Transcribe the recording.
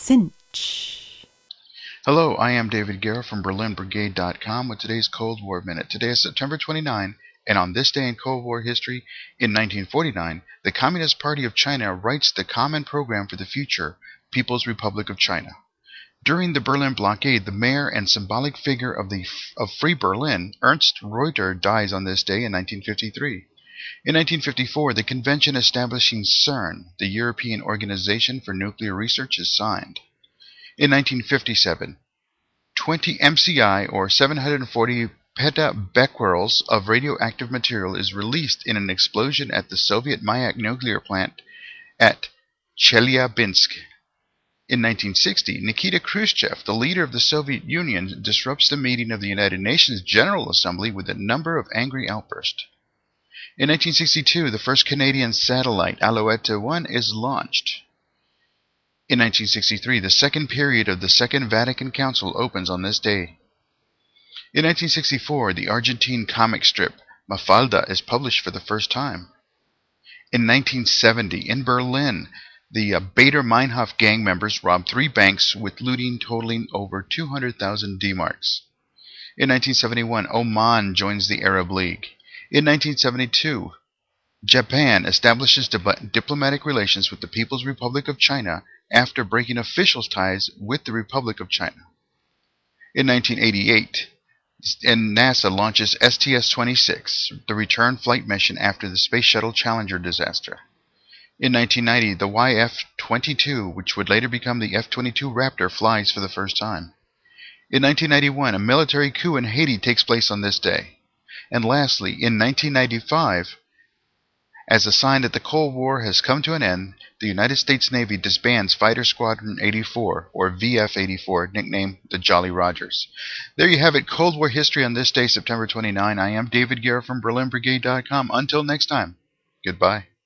Cinch. Hello, I am David Guerra from BerlinBrigade.com with today's Cold War Minute. Today is September 29, and on this day in Cold War history, in 1949, the Communist Party of China writes the Common Program for the Future, People's Republic of China. During the Berlin blockade, the mayor and symbolic figure of Free Berlin, Ernst Reuter, dies on this day in 1953. In 1954, the convention establishing CERN, the European Organization for Nuclear Research, is signed. In 1957, 20 MCI, or 740 petabecquerels, of radioactive material is released in an explosion at the Soviet Mayak nuclear plant at Chelyabinsk. In 1960, Nikita Khrushchev, the leader of the Soviet Union, disrupts the meeting of the United Nations General Assembly with a number of angry outbursts. In 1962, the first Canadian satellite, Alouette 1, is launched. In 1963, the second period of the Second Vatican Council opens on this day. In 1964, the Argentine comic strip Mafalda is published for the first time. In 1970, in Berlin, the Baader-Meinhof gang members robbed 3 banks with looting totaling over 200,000 D-marks. In 1971, Oman joins the Arab League. In 1972, Japan establishes diplomatic relations with the People's Republic of China after breaking official ties with the Republic of China. In 1988, NASA launches STS-26, the return flight mission after the Space Shuttle Challenger disaster. In 1990, the YF-22, which would later become the F-22 Raptor, flies for the first time. In 1991, a military coup in Haiti takes place on this day. And lastly, in 1995, as a sign that the Cold War has come to an end, the United States Navy disbands Fighter Squadron 84, or VF-84, nicknamed the Jolly Rogers. There you have it, Cold War history on this day, September 29. I am David Guerra from BerlinBrigade.com. Until next time, goodbye.